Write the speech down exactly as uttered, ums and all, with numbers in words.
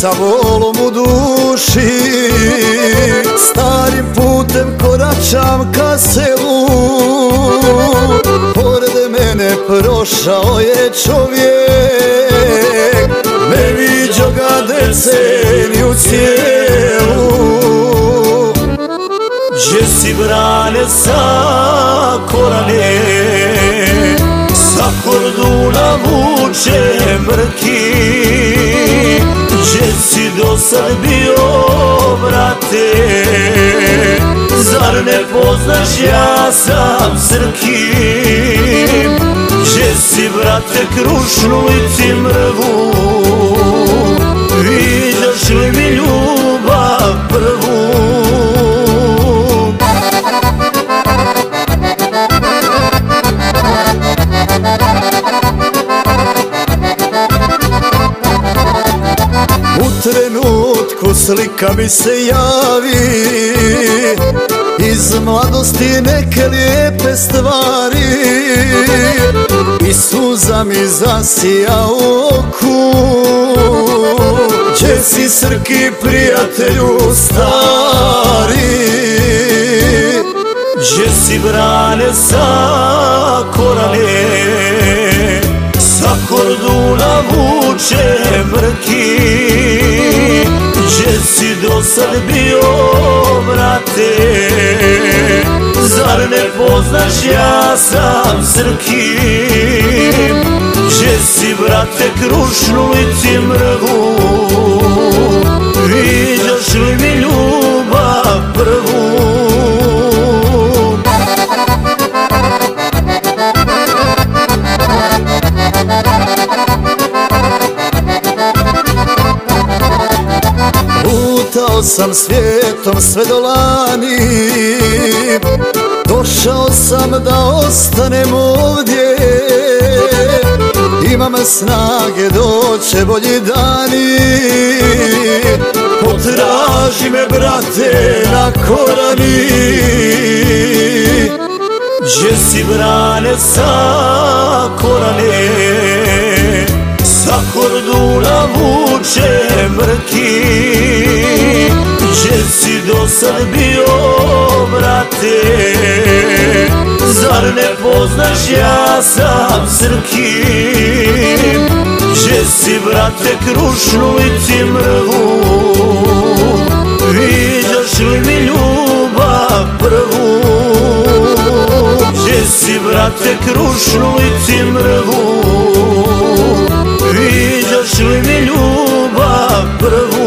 sa volom u duši, starim putem koračam ka selu. Pored mene prošao je čovjek, ne viđo ga deceniju cijelu. Gdje si brane sakorane, sa Korduna vuče mrki? Gdje si do sad bio, brate? Zar ne poznaš, ja sam Srki? Gdje si, brate, Krušnu i Cimrvu? Viđaš li mi ljubav prvu? U trenutku slika mi se javi, iz mladosti neke lijepe stvari, i suza mi zasija u oku. Gdje si, Srki, prijatelju stari? Gdje si, brane sakorane, sa Korduna vuče mrki? Gdje si do sad bio, brate? Zar ne poznaš, ja sam Srki? Gdje si, brate, Krušnu i Cimrvu? Viđaš li mi ljubav prvu? Lutao sam svijetom sve do lani, došao sam da ostanem ovdje. Imam snage, doće bolji dani, potraži me, brate, na Korani. Gdje si, brane sakorane, sa Korduna vuče mrki? Gdje si do sad bio, brate? Zar ne poznaš, ja sam Srki? Gdje si, brate, Krušnu i Cimrvu? Viđaš li mi ljubav prvu? Gdje si, brate, Krušnu i Cimrvu? Viđaš li mi ljubav prvu?